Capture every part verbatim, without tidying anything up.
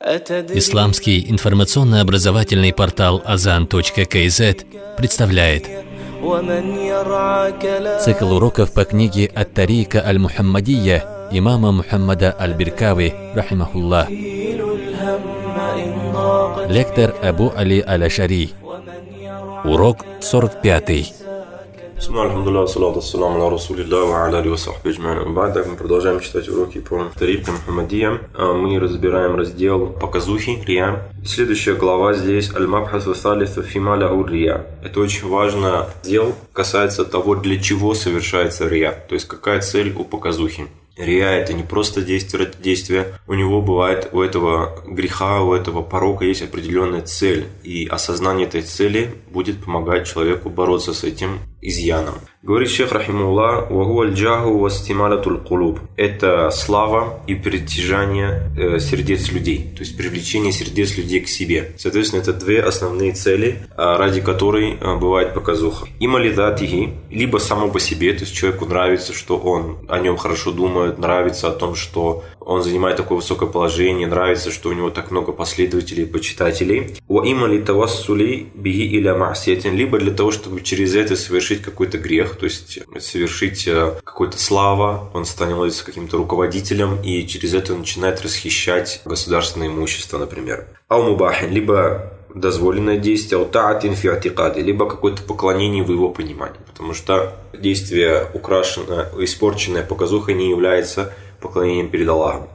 Исламский информационно-образовательный портал азан точка кей зет представляет цикл уроков по книге «Ат-Тарика аль-Мухаммадия» имама Мухаммада аль-Биркави, рахимахуллах. Лектор Абу Али аль-Ашари. Урок сорок пятый. Мы продолжаем читать уроки по Тарика Мухаммадия. Мы разбираем раздел показухи, рия. Следующая глава здесь Аль-Мабхасу Салису Фима ляу рия. Это очень важно. Раздел касается того, для чего совершается рия. То есть какая цель у показухи. Рия – это не просто действие, это действие. У него бывает, у этого греха, у этого порока есть определенная цель. И осознание этой цели будет помогать человеку бороться с этим изъяном. Говорит шейх рахимуллах: «Вагу аль-джаху вастималатуль кулуб». Это слава и притяжание э, сердец людей. То есть привлечение сердец людей к себе. Соответственно, это две основные цели, ради которой э, бывает показуха. Има лидатихи, либо само по себе, то есть человеку нравится, что он о нем хорошо думает, нравится о том, что он занимает такое высокое положение, нравится, что у него так много последователей и почитателей. Уа ли тавассули биги иля ма'сиятин, либо для того, чтобы через это совершить какой-то грех, то есть совершить какой-то слава, он становится каким-то руководителем и через это начинает расхищать государственное имущество, например. Ау мубахин, либо дозволенное действие, аутаатин фи атикади, либо какое-то поклонение в его понимании, потому что действие украшенное, испорченное показухой не является поклонением перед Аллахом.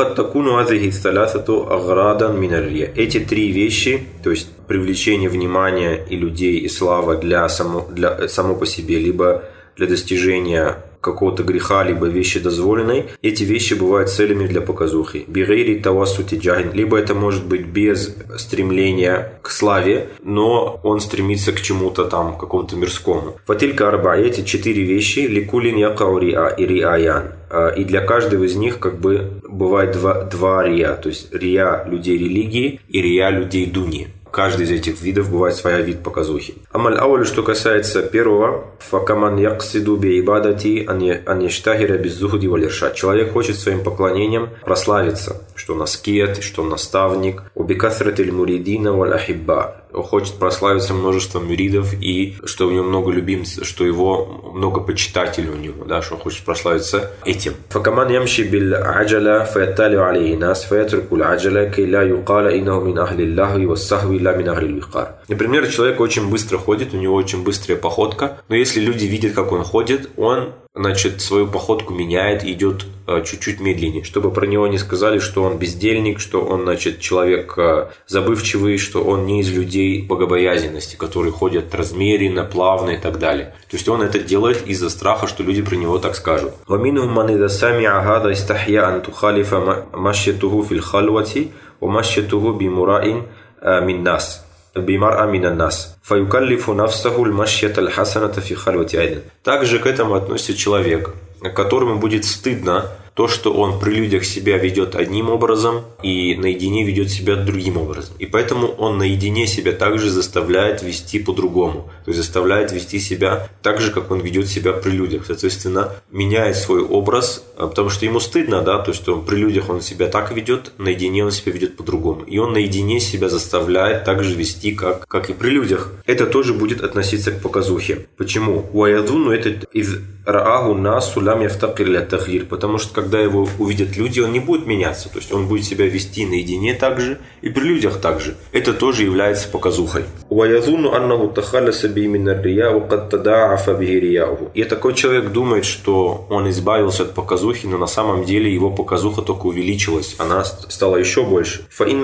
Эти три вещи, то есть привлечение внимания и людей, и слава для само, для, само по себе, либо для достижения какого-то греха, либо вещи дозволенной, эти вещи бывают целями для показухи. Бигайри тавассути джахин, либо это может быть без стремления к славе, но он стремится к чему-то там, какому-то мирскому. Фатилька арба, эти четыре вещи, ликулин якау риа и риаян. И для каждого из них как бы бывает два, два рия, то есть рия людей религии и рия людей дуни. Каждый из этих видов бывает своя вид показухи. Амаль ауль, что касается первого, факаман яксиду би ибадати ан яштахира беззухуди валь иршад. Человек хочет своим поклонением прославиться, что он аскет, что он наставник. Убикасратиль муридина валь ахибба. Он хочет прославиться множеством мюридов и что у него много любимцев, что его много почитателей у него, да, что он хочет прославиться этим. Факаман ямши бил аджаля фаяттали алейхи нас фаятрикуль аджаля кей ла юкала иннаху мин ахли ллахви вассахви ла мин ахли лвикар. Например, человек очень быстро ходит, у него очень быстрая походка, но если люди видят, как он ходит, он значит, свою походку меняет и идет э, чуть-чуть медленнее, чтобы про него не сказали, что он бездельник, что он, значит, человек э, забывчивый, что он не из людей богобоязненности, которые ходят размеренно, плавно и так далее. То есть он это делает из-за страха, что люди про него так скажут. бимар аминан нас. Фаюкаллифу нафсаху лмашьят аль-хасаната фи хальвати айдан. Также к этому относится человек, которому будет стыдно то, что он при людях себя ведет одним образом и наедине ведет себя другим образом. И поэтому он наедине себя также заставляет вести по-другому. То есть заставляет вести себя так же, как он ведет себя при людях. Соответственно, меняет свой образ, потому что ему стыдно, да, то есть он при людях он себя так ведет, наедине он себя ведет по-другому. И он наедине себя заставляет так же вести, как, как и при людях. Это тоже будет относиться к показухе. Почему? Уаядуну это из рааху насу лам яфтакир ля тахир, потому что когда его увидят люди, он не будет меняться, то есть он будет себя вести наедине так же и при людях так же. Это тоже является показухой. И такой человек думает, что он избавился от показухи, но на самом деле его показуха только увеличилась, она стала еще больше.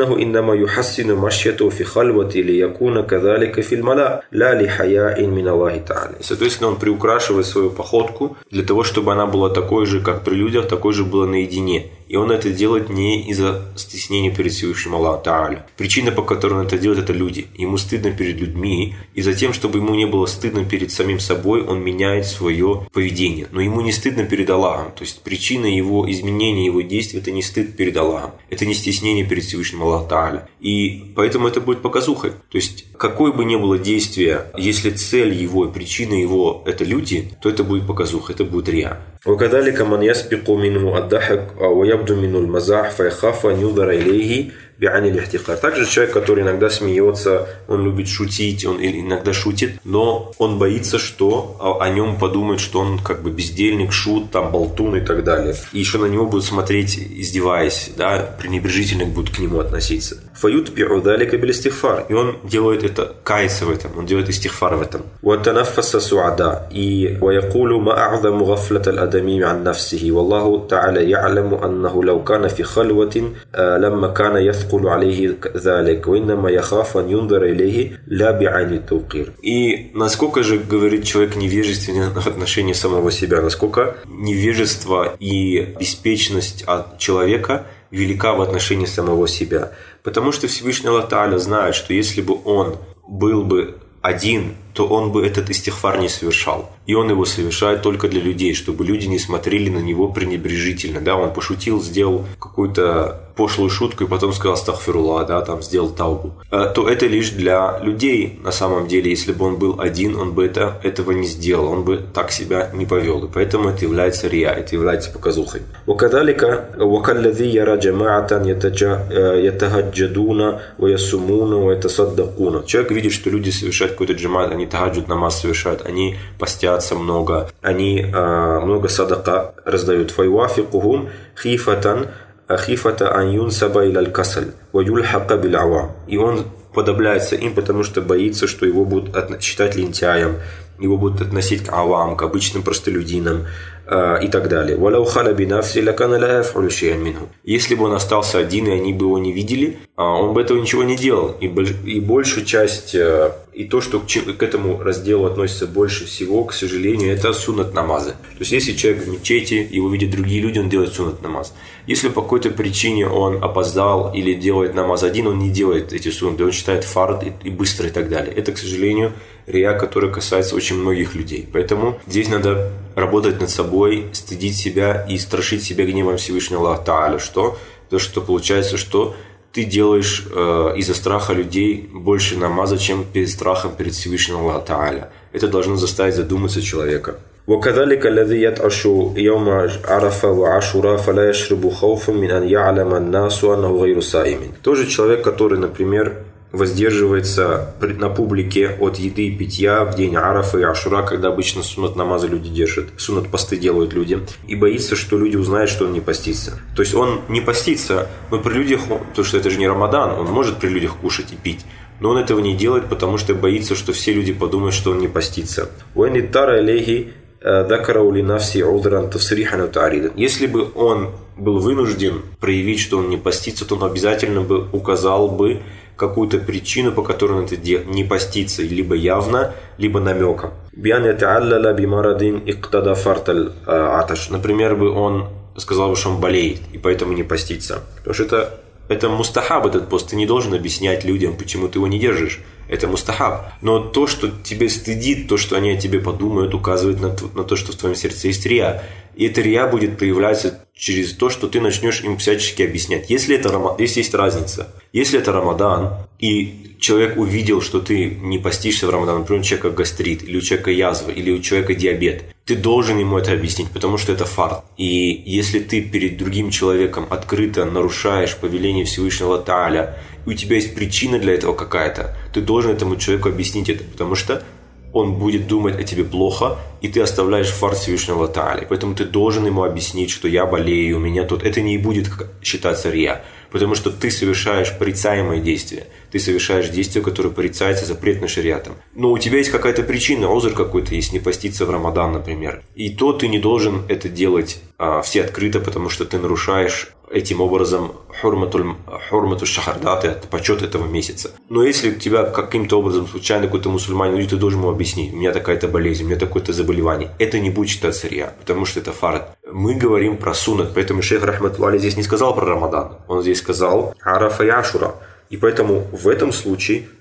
Соответственно, он приукрашивает свою походку для того, чтобы она была такой же, как при людях, такой же была наедине. И он это делает не из-за стеснения перед Всевышним Аллахом Тааля. Причина, по которой он это делает, это люди. Ему стыдно перед людьми. И затем, чтобы ему не было стыдно перед самим собой, он меняет свое поведение. Но ему не стыдно перед Аллахом. То есть причина его изменения, его действий – это не стыд перед Аллахом. Это не стеснение перед Всевышним Аллахом Тааля. И поэтому это будет показухой. То есть какое бы ни было действие, если цель его и причина его – это люди, то это будет показуха, это будет рия. وكذلك من يسبق منه الضحك أو يبدو منه المزاح فيخاف أن ينظر إليه بعن الاحتقار. Также человек, который иногда смеется, он любит шутить, он иногда шутит, но он боится, что о, о нем подумают, что он как бы бездельник, шут, там, болтун и так далее. И еще на него будут смотреть, издеваясь, да, пренебрежительно будут к нему относиться. فَيُتْبِعُ ذَلِكَ بِالْإِسْتِغْفَارِ. И он делает это, кается в этом, он делает истихфар в этом. وَتَنَفَّسَ سُعَدَى. И وَيَقُولُ مَا أَعْظَمُ غَفْلَةَ الْأَدَمِيِّ عَنْ نَفْسِهِ وَاللَّهُ تَعَالَى يَعْلَمُ أَنَّهُ لَوْ كَانَ فِي خَلْوَةٍ لَمَّا كَانَ يَثْقُلُ عَلَيْهِ ذَلِكَ وَإِنَّمَا يَخَافُ أَنْ يُنْظَرَ إِلَيْهِ لَا بِعَيْنِ التَّوْقِيرِ. И насколько же, говорит человек, невежественен в отношении самого себя, насколько невежество и беспечность от человека велика в отношении самого себя. Потому что Всевышний Аллах Тааля знает, что если бы он был бы один, то он бы этот истихфар не совершал. И он его совершает только для людей, чтобы люди не смотрели на него пренебрежительно. Да, он пошутил, сделал какую-то пошлую шутку и потом сказал астагфируллах, да, там сделал таубу. То это лишь для людей на самом деле. Если бы он был один, он бы это, этого не сделал, он бы так себя не повел. И поэтому это является рия, это является показухой. وكذلك وكالذي يرى جماعة يتهجدون ويصومون ويتصدقون. Человек видит, что люди совершают какой-то джамаат, они тагаджуд намаз совершают, они постятся много, они а, много садака раздают. فَيُوَافِقُهُمْ خِيفَةً خِيفَةَ أَنْ يُنْسَبَ إِلَى الْكَسَلِ وَيُلْحَقَ بِالْعَوَامِ. И он подобляется им, потому что боится, что его будут считать лентяем, его будут относить к авам, к обычным простолюдинам э, и так далее. Если бы он остался один, и они бы его не видели, он бы этого ничего не делал. И, и большую часть, э, и то, что к, к этому разделу относится больше всего, к сожалению, это суннат намазы. То есть, если человек в мечети, его видят другие люди, он делает суннат намаз. Если по какой-то причине он опоздал или делает намаз один, он не делает эти суннаты, он считает фард и, и быстро и так далее. Это, к сожалению, рия, которая касается очень многих людей. Поэтому здесь надо работать над собой, стыдить себя и страшить себя гневом Всевышнего Аллаха Тааля. Что? То, что получается, что ты делаешь э, из-за страха людей больше намаза, чем перед страхом перед Всевышним Аллаха Тааля. Это должно заставить задуматься человека. وكذلك الذي يطعش يوم عرفة وعاشوراء فلا يشرب خوفا من أن يعلم الناس أنه غير صائم. Тоже человек, который, например, воздерживается на публике от еды и питья в день Арафа и Ашура, когда обычно суннат намаза люди держат, суннат посты делают люди, и боится, что люди узнают, что он не постится. То есть он не постится, но при людях, потому что это же не Рамадан, он может при людях кушать и пить, но он этого не делает, потому что боится, что все люди подумают, что он не постится. Если бы он был вынужден проявить, что он не постится, то он обязательно бы указал бы какую-то причину, по которой он это не постится, либо явно, либо намеком. Например, бы он сказал бы, что он болеет, и поэтому не постится. Потому что это, это мустахаб, этот пост. Ты не должен объяснять людям, почему ты его не держишь. Это мустахаб. Но то, что тебе стыдит, то, что они о тебе подумают, указывает на то, на то, что в твоем сердце есть рия. И эта рия будет проявляться через то, что ты начнешь им всячески объяснять. Если это Рамадан, здесь есть разница. Если это Рамадан, и человек увидел, что ты не постишься в Рамадан, например, у человека гастрит, или у человека язва, или у человека диабет, ты должен ему это объяснить, потому что это фард. И если ты перед другим человеком открыто нарушаешь повеление Всевышнего Тааля, и у тебя есть причина для этого какая-то, ты должен этому человеку объяснить это, потому что он будет думать о тебе плохо, и ты оставляешь фард Всевышнего Тааля. Поэтому ты должен ему объяснить, что я болею, у меня тут. Это не будет считаться рия, потому что ты совершаешь порицаемое действие. Ты совершаешь действие, которое порицается запретным шариатом. Но у тебя есть какая-то причина, озр какой-то есть, не поститься в Рамадан, например. И то ты не должен это делать а, все открыто, потому что ты нарушаешь этим образом хурмату шахардат, это почет этого месяца. Но если у тебя каким-то образом случайно какой-то мусульманин, ты должен ему объяснить, у меня такая-то болезнь, у меня такое-то заболевание, это не будет считаться рия, потому что это фард. Мы говорим про суннат, поэтому шейх рахматуллахи здесь не сказал про Рамадан, он здесь сказал Арафа и Ашура. И поэтому в этом случае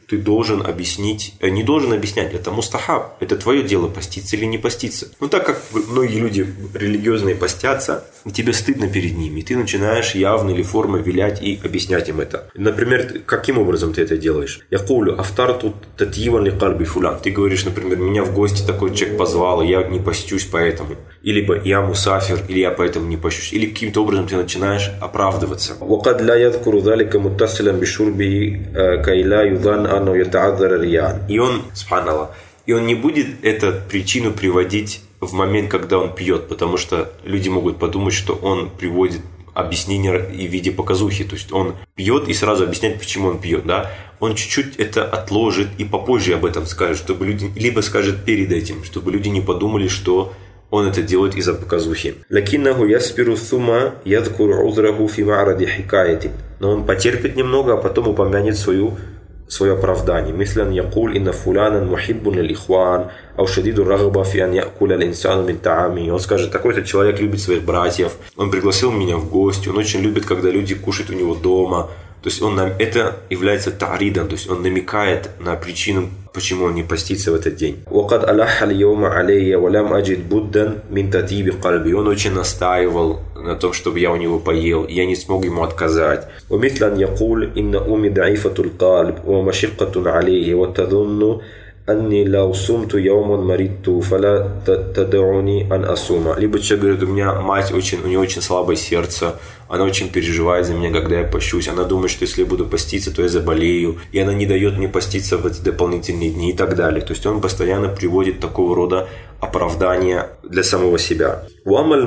ты должен объяснить, не должен объяснять, это мустахаб, это твое дело, поститься или не поститься. Ну, так как многие люди религиозные постятся, и тебе стыдно перед ними, и ты начинаешь явно или формой вилять и объяснять им это. Например, каким образом ты это делаешь? Я кулю, афтарту татьиван ли кальби фулян. Ты говоришь, например, меня в гости такой человек позвал, и я не постюсь поэтому. Или я мусафир, или я поэтому не постюсь. Или каким-то образом ты начинаешь оправдываться. وقد لا يذكر ذلك متصلا بشربه كي لا يظن أنه يتعذر رياء. И он, субханаллах, и он не будет эту причину приводить в момент, когда он пьет, потому что люди могут подумать, что он приводит объяснение в виде показухи, то есть он пьет и сразу объясняет, почему он пьет, да? Он чуть-чуть это отложит и попозже об этом скажет, чтобы люди, либо скажет перед этим, чтобы люди не подумали, что он это делает из-за показухи. لكنه يصبر ثم يذكر عذره في معرض حكاية. Но он потерпит немного, а потом упомянет свою свое оправдание. مثلا يقول إن فلانا محب للإخوان أو شديد الرغبة في أن يأكل الإنسان من طعامه. Он скажет, такой-то человек любит своих братьев, он пригласил меня в гости, он очень любит, когда люди кушают у него дома. То есть он, это является та'ридом, то есть он намекает на причину, почему он не постится в этот день. وقد ألح اليوم علي ولم أجد بدا من تطيب قلبي. Он очень настаивал на том, чтобы я у него поел, я не смог ему отказать. ومثل أن يقول إن أمي ضعيفة القلب ومشقة عليه وتظن أني لو صمت يوما مرضت فلا تدعني أن أصوم. Либо человек говорит, у меня мать очень, у нее очень слабое сердце, она очень переживает за меня, когда я пощусь. Она думает, что если я буду поститься, то я заболею. И она не дает мне поститься в эти дополнительные дни и так далее. То есть он постоянно приводит такого рода оправдания для самого себя. Уамаль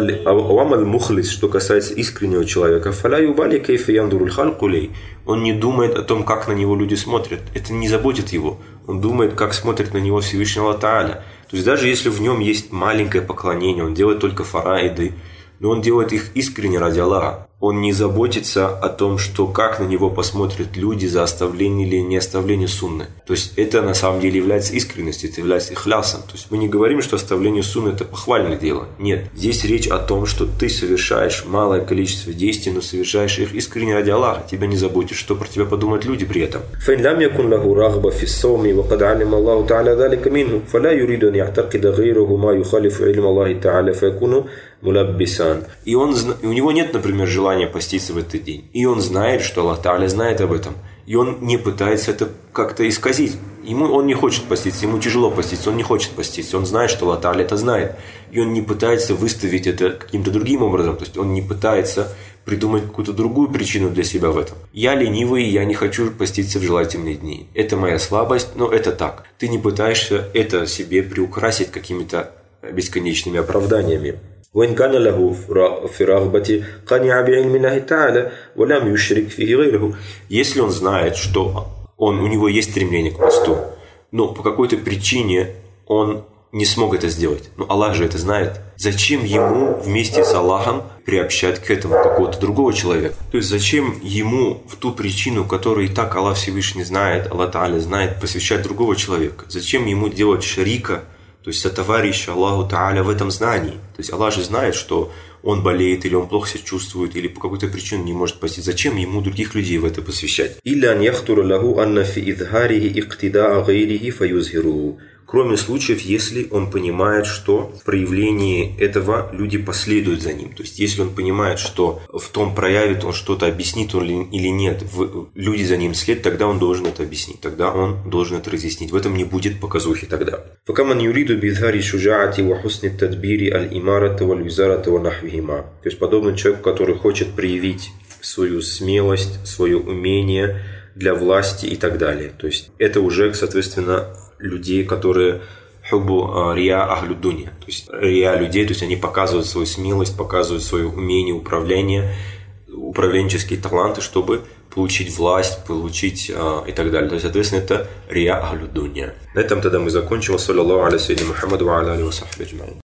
мухлис, что касается искреннего человека, фаля юбали кейфа яндуруль халкулей. Он не думает о том, как на него люди смотрят. Это не заботит его. Он думает, как смотрит на него Всевышний Аллах Тааля. То есть даже если в нем есть маленькое поклонение, он делает только фараиды, но он делает их искренне ради Аллаха. Он не заботится о том, что как на него посмотрят люди за оставление или не оставление сунны. То есть это на самом деле является искренностью, это является ихлясом. То есть мы не говорим, что оставление сунны это похвальное дело. Нет. Здесь речь о том, что ты совершаешь малое количество действий, но совершаешь их искренне ради Аллаха. Тебя не заботит, что про тебя подумают люди при этом. И он, и у него нет, например, желания поститься в этот день. И он знает, что Аллах Тааля знает об этом. И он не пытается это как-то исказить. Ему, он не хочет поститься, ему тяжело поститься, он не хочет поститься. Он знает, что Аллах Тааля это знает. И он не пытается выставить это каким-то другим образом. То есть он не пытается придумать какую-то другую причину для себя в этом. Я ленивый, я не хочу поститься в желательные дни. Это моя слабость, но это так. Ты не пытаешься это себе приукрасить какими-то бесконечными оправданиями. وإن كان له في رغبة قنع بعلم الله تعالى ولم يشرك فيه غيره. Если он знает, что он, у него есть стремление к посту, но по какой-то причине он не смог это сделать, но Аллах же это знает, зачем ему вместе с Аллахом приобщать к этому какого-то другого человека? То есть зачем ему в ту причину, которую и так Аллах Всевышний знает, Аллах Тааля знает, посвящать другого человека? Зачем ему делать шарика, то есть сотоварища Аллаху Тааля в этом знании? То есть Аллах же знает, что он болеет, или он плохо себя чувствует, или по какой-то причине не может постить. Зачем ему других людей в это посвящать? Кроме случаев, если он понимает, что в проявлении этого люди последуют за ним. То есть, если он понимает, что в том, проявит он что-то, объяснит он или нет, люди за ним след, тогда он должен это объяснить, тогда он должен это разъяснить. В этом не будет показухи тогда. То есть, подобно человеку, который хочет проявить свою смелость, свое умение для власти и так далее. То есть, это уже, соответственно, людей, которые хубу рия ахлюдуния, то есть рия людей, то есть они показывают свою смелость, показывают свое умение управления, управленческие таланты, чтобы получить власть, получить э, и так далее. То есть, соответственно, это рия ахлюдуния. На этом тогда мы закончим. Саллаллаху аля саййидина Мухаммаду ва аля алихи ва сахбихи аджмаин.